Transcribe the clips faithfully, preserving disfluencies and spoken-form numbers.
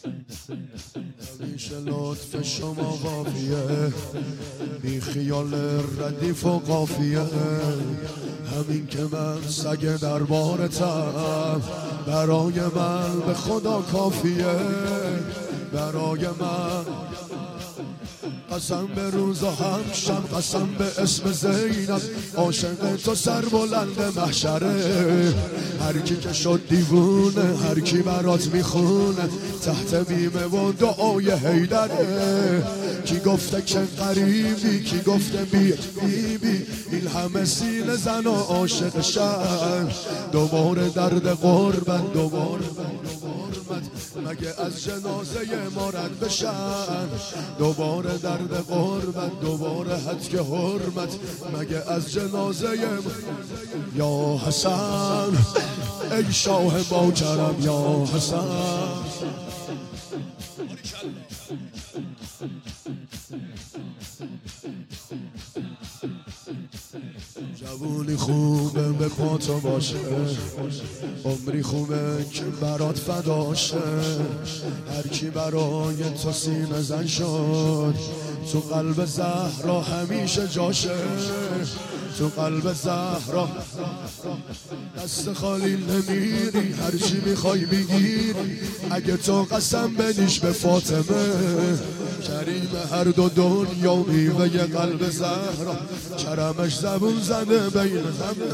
همیشه لطف شما وافیه، بی خیال ردیف و قافیه. همین که من سگ دربارتم، برای من به خدا کافیه. برای من قسم به روز و همشم، قسم به اسم زینب، عاشق تو سر بلند محشره. هر کی که شد دیوونه، هر کی برات میخونه، تحت بیمه و دعای حیدره. کی گفته که قریبی، کی گفته بی بی بی، این همه سینه زن و عاشق شهر. دوباره درد قربت، دوباره مگه از جنازه ما رد بشن. دوباره درد قربت، دوباره حد که حرمت، مگه از جنازه ما. یا حسن ای شاه با کرم، یا حسن. جوونی خوبه به پا تو باشه، عمری خوبه که برات فداشه. هر کی برای تو سینه زن شد، تو قلب زهرا همیشه جاشه. تو قلب زهرا دست خالی نمیری، هر چی میخوای بگیری. اگه تو قسم بدیش به فاطمه، کریم هر دو دنیا میوه قلب زهرا. کرمش زبون زده بین همه،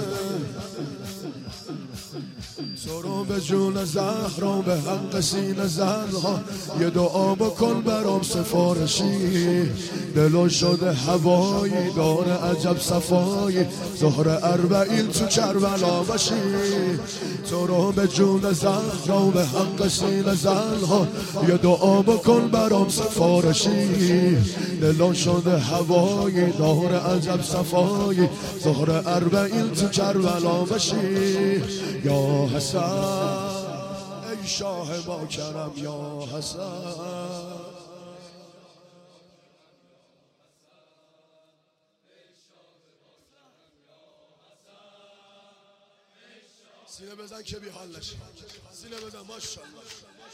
تو رو به جون زهرا، به حق سینه زنها. یه دعا بکن برام سفارشی، دلو شده هوایی، داره عجب صفایی. ظهر اربعین تو کربلا باشی، تو رو به جون زهرا، به حق سینه زنها. یه دعا بکن برام سفارشی، دلو شده هوایی، داره عجب صفایی. ظهر اربعین تو کربلا باشی. یا حسن ای شاه با کرم، یا حسن. سینه بزن که بی حال نشی، سینه بزن ماشاءالله.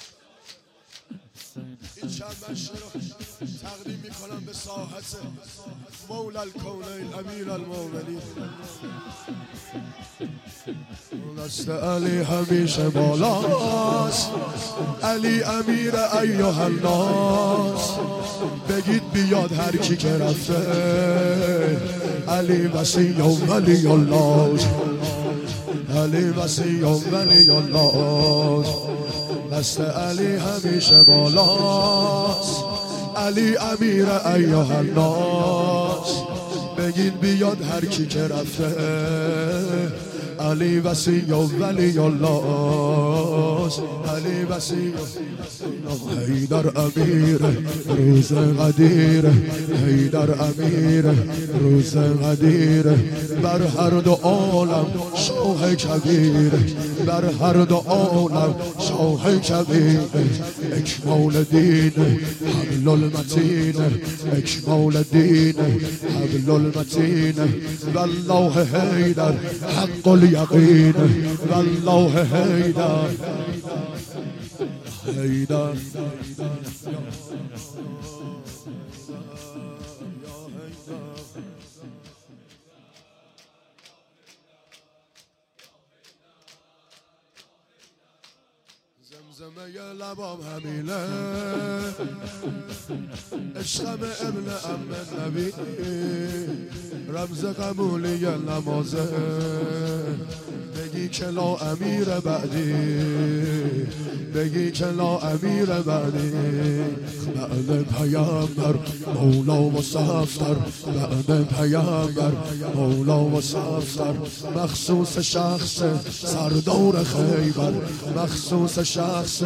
این چند بشه رو تقدیم میکنم به ساحت مولا الکونین امیر المومنین. دست علی همیشه بالاست، علی امیر ایها الناس. بگید بیاد هر کی که رفته، علی وصی و ولی الله، علی وصی و ولی الله. دست علی همیشه بالاست، علی امیر ایها الناس. بگید بیاد هر کی که رفته، علی وصی و ولی الله، علی وصی. حیدر امیر روز قدیر، حیدر امیر روز قدیر. بر هر دو عالم شاه کبیر، بر هر دو عالم شاه کبیر. اکمال دین حبل المتین، اکمال دین حبل المتین. والله حیدر حق الیقین، والله حیدر حیدر. زمزمه لبام همیله، عشقم ابن ام نبی، رمز قبولی نمازه. بگی که لا امیر بعدی، بگی که لا امیر بعدی. بعد پیامبر مولا و صفتر، بعد پیامبر مولا و صفتر. مخصوص شخص سردار خیبر، مخصوص شخص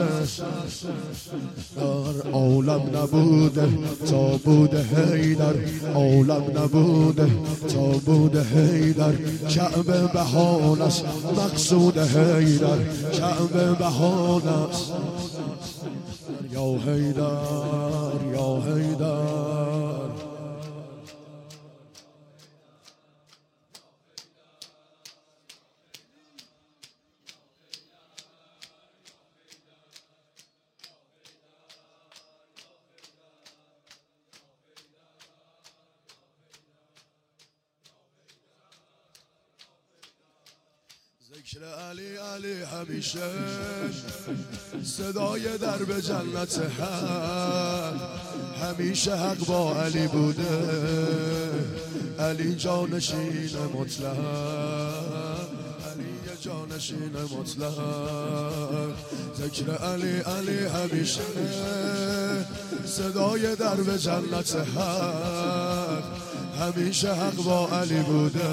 در عالم نبوده تا بوده حیدر، عالم نبوده تا بوده حیدر. کعبه بهان است مقصود حیدر، کعبه بهان است. یا حیدر، یا حیدر. ذکر علی علی همیشه صدای درب جنت حق، همیشه حق با علی بوده، علی جانشین مطلق، علی جانشین مطلق. ذکر علی علی همیشه صدای درب جنت حق، همیشه حق با علی بوده،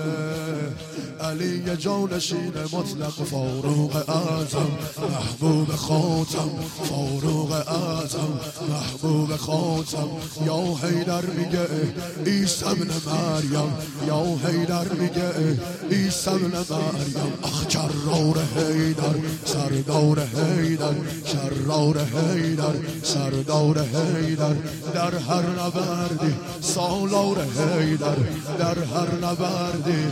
علی جانشین مطلق. فاروق اعظم محبوب خاتم، فاروق اعظم محبوب خاتم. یا حیدر میگه عیسی ابن مریم، یا حیدر میگه عیسی ابن مریم. اخ جرار حیدر، سردار حیدر، شرار حیدر، سردار حیدر. در هر نبردی سالار حیدر، در هر نبردی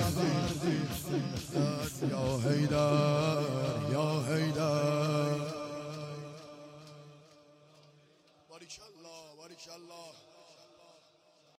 یا حیدر، یا حیدر. باریکالله باریکالله.